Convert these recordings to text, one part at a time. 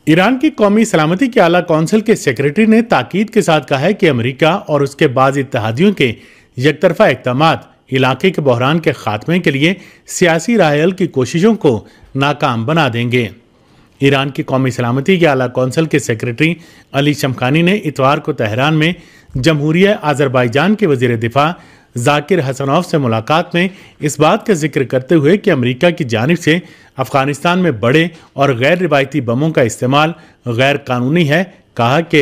ایران کی قومی سلامتی کے اعلیٰ کونسل کے سیکریٹری نے تاکید کے ساتھ کہا ہے کہ امریکہ اور اس کے بعض اتحادیوں کے یک طرفہ اقدامات علاقے کے بحران کے خاتمے کے لیے سیاسی راہ حل کی کوششوں کو ناکام بنا دیں گے۔ ایران کی قومی سلامتی کے اعلیٰ کونسل کے سیکریٹری علی شمخانی نے اتوار کو تہران میں جمہوریہ آذربائیجان کے وزیر دفاع ذاکر حسنوف سے ملاقات میں اس بات کا ذکر کرتے ہوئے کہ امریکہ کی جانب سے افغانستان میں بڑے اور غیر روایتی بموں کا استعمال غیر قانونی ہے، کہا کہ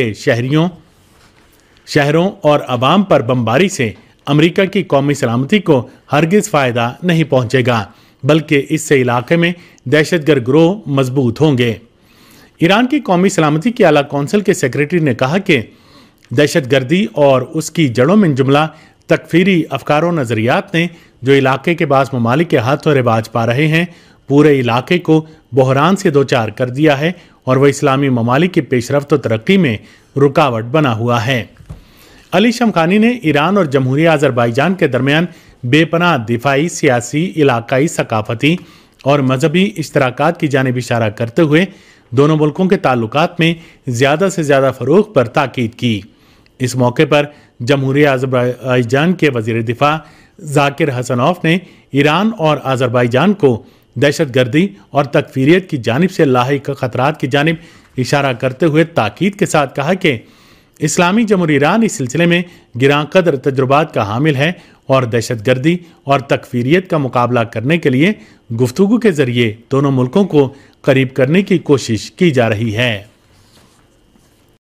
شہروں اور عوام پر بمباری سے امریکہ کی قومی سلامتی کو ہرگز فائدہ نہیں پہنچے گا، بلکہ اس سے علاقے میں دہشت گرد گروہ مضبوط ہوں گے۔ ایران کی قومی سلامتی کے اعلیٰ کونسل کے سیکریٹری نے کہا کہ دہشت گردی اور اس کی جڑوں میں جملہ تکفیری افکار و نظریات نے جو علاقے کے بعض ممالک کے ہاتھوں رواج پا رہے ہیں، پورے علاقے کو بحران سے دوچار کر دیا ہے اور وہ اسلامی ممالک کی پیش رفت و ترقی میں رکاوٹ بنا ہوا ہے۔ علی شمخانی نے ایران اور جمہوریہ آذربائیجان کے درمیان بے پناہ دفاعی، سیاسی، علاقائی، ثقافتی اور مذہبی اشتراکات کی جانب اشارہ کرتے ہوئے دونوں ملکوں کے تعلقات میں زیادہ سے زیادہ فروغ پر تاکید کی۔ اس موقع پر جمہوریہ آذربائیجان کے وزیر دفاع ذاکر حسنوف نے ایران اور آذربائیجان کو دہشت گردی اور تکفیریت کی جانب سے لاحق خطرات کی جانب اشارہ کرتے ہوئے تاکید کے ساتھ کہا کہ اسلامی جمہوریہ ایران اس سلسلے میں گراں قدر تجربات کا حامل ہے اور دہشت گردی اور تکفیریت کا مقابلہ کرنے کے لیے گفتگو کے ذریعے دونوں ملکوں کو قریب کرنے کی کوشش کی جا رہی ہے۔